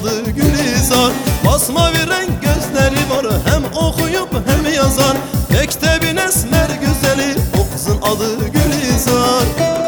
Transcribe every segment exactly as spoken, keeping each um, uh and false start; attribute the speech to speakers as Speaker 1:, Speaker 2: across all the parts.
Speaker 1: adı Gülizar. Basmavi renk gözleri var, hem okuyup hem yazar. Mektebin esmer güzeli, o kızın adı Gülizar.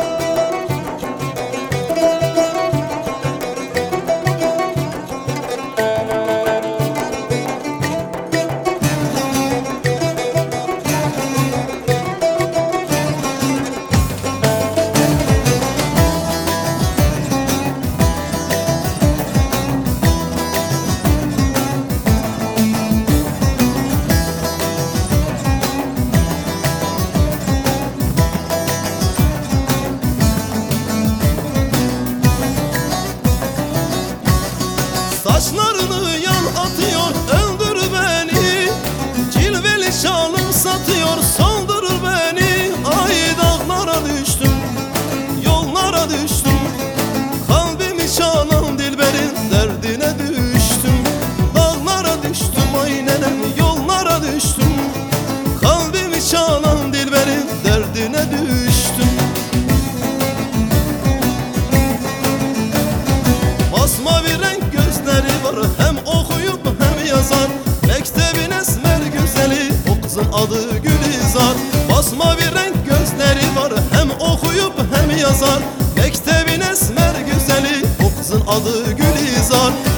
Speaker 1: Saçlarını yan atıyor, öldür beni. Cilveli şalım satıyor, soldurur beni. Ay dağlara düştüm, yollara düştüm. Kalbimi çalan dilberin derdine düştüm. Dağlara düştüm, ay nenem, yollara düştüm. Kalbimi çalan dilberin derdine düştüm. Basmavi renk gözleri var, hem okuyup hem yazar. Mektebin esmer güzeli, o kızın adı Gülizar. Basmavi renk gözleri var, hem okuyup hem yazar. Mektebin esmer güzeli, o kızın adı Gülizar.